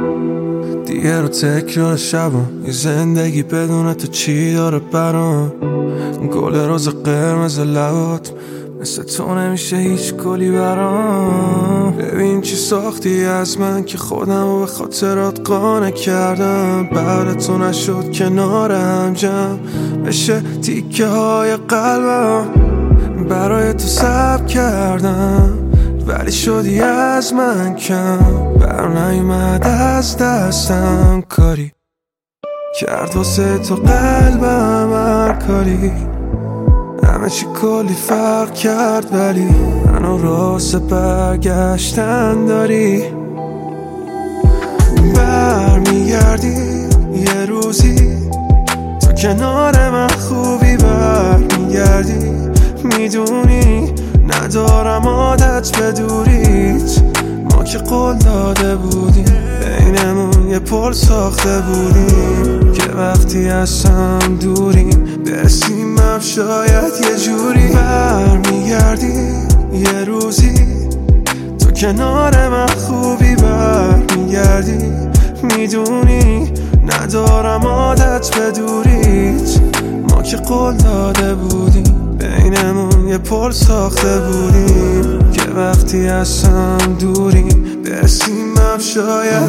دیگه رو تکرار شبم، یه زندگی بدون تو چی داره برام. گل روز قرمز لبات مثل تو نمیشه هیچ گلی برام. ببین چی ساختی از من که خودم رو به خاطرات قانع کردم. بعد تو نشد کنار هم جمع بشه تیکه های قلبم. برای تو صبر کردم ولی شدی از من کم. بر نیومد از دستم کاری کرد واسه تو قلبم هر کاری. همه چی کلی فرق کرد ولی منو راست برگشتن داری. برمیگردی یه روزی تو کنار من خوبی. برمیگردی میدونی ندارم عادت به دوریت. ما که قول داده بودیم بینمون یه پل ساخته بودیم که وقتی از هم دوریم برسیم هم شاید یه جوری. برمیگردی یه روزی تو کنار من خوبی. برمیگردی میدونی ندارم عادت به دوریت. ما که قول داده بودیم بینمون یه پل ساخته بودیم که وقتی از هم دوریم برسیم هم شاید.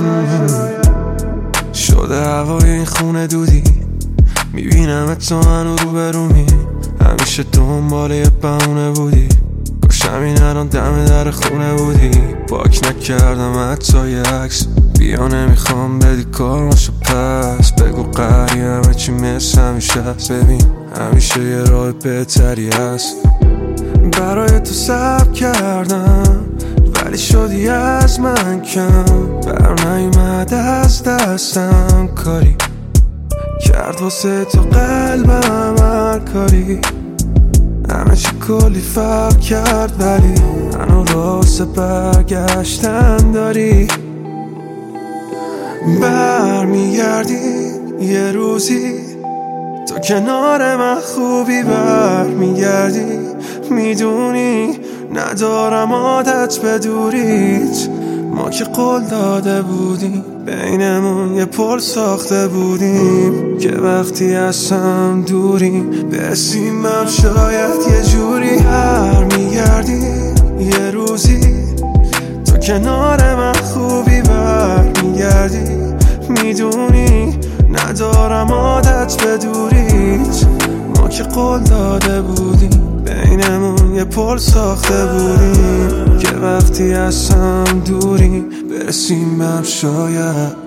شده هوای این خونه دودی میبینم تو منو رو برومی. همیشه دنبال یه بهونه بودی کاشم این الان دم در خونه بودی. پاک نکردم حتی یه عکس بیا نمیخوام بدی کارماشو پس. بگو قری همه چی مثل همیشه هست. ببین همیشه یه راه بهتری هست. برای تو صبر کردم ولی شدی از من کم. بر نیومد از دستم کاری کرد واسه تو قلبم هر کاری. همه چی کلی فرق کرد ولی منو راست برگشتن داری. برمیگردی یه روزی تو کنار من خوبی. برمیگردی میدونی ندارم عادت به دوریت. ما که قول داده بودیم بینمون یه پل ساخته بودیم که وقتی از هم دوریم برسیم هم شاید یه جوری. برمیگردی یه روزی تو کنار من خوبی. برمیگردی میدونی ندارم عادت به دوریت. ما که قول داده بودیم بینمون یه پل ساخته بودیم که وقتی از هم دوریم برسیم هم شاید.